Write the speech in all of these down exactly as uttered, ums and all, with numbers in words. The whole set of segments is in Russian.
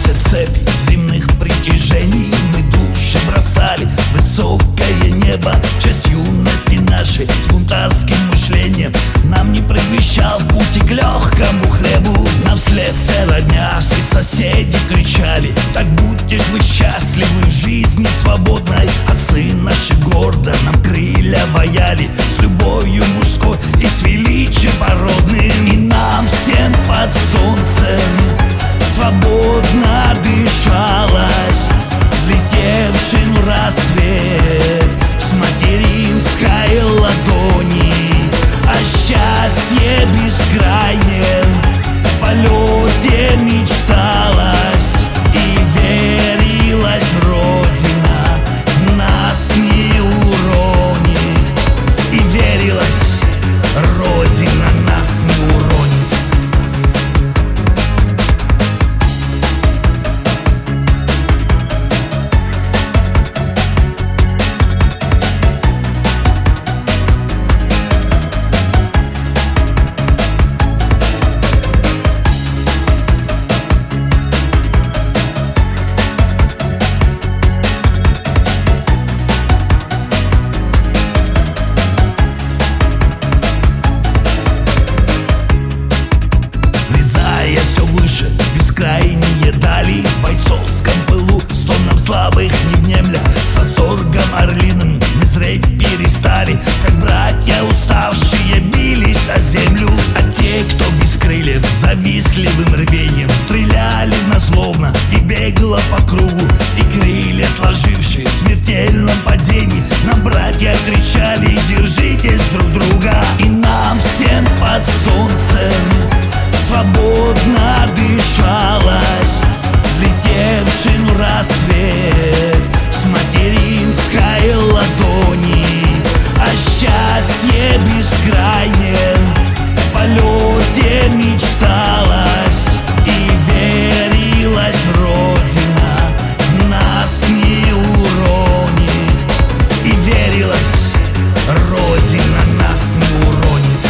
все цепи земных притяжений мы души бросали в высокое небо. Часть юности нашей с бунтарским мышлением нам не предвещал пути к легкому хлебу. Нам вслед вся родня, все соседи кричали: так будьте ж вы счастливы в жизни свободной. Отцы наши гордо нам крылья ваяли, с любовью мужской и с величием породным. И нам всем под солнцем свободно дышалось, взлетевший в рассвет с материнской ладони. О счастье бескрайнем в полете мечталось, и верилась Родина нас не уронит, и верилась Родина нас не уронит. Бескрайние дали в бойцовском пылу, стонам слабых не внемля, с восторгом орлиным мы зреть перестали, как братья уставшие бились о землю. А те, кто без крыльев завистливым рвением стреляли назловно и бегло по кругу, и крылья сложившие в смертельном падении нам братья кричали: держитесь друг друга. И нам всем под солнцем свободно дышалось, взлетевший в рассвет с материнской ладони. О счастье бескрайнем в полете мечталось, и верилась Родина нас не уронит, и верилась Родина нас не уронит.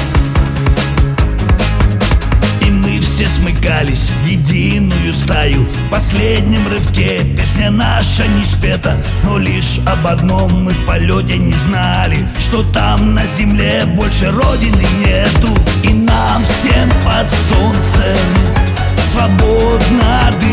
Все смыкались в единую стаю, в последнем рывке песня наша не спета. Но лишь об одном мы в полете не знали, что там на земле больше Родины нету. И нам всем под солнцем свободно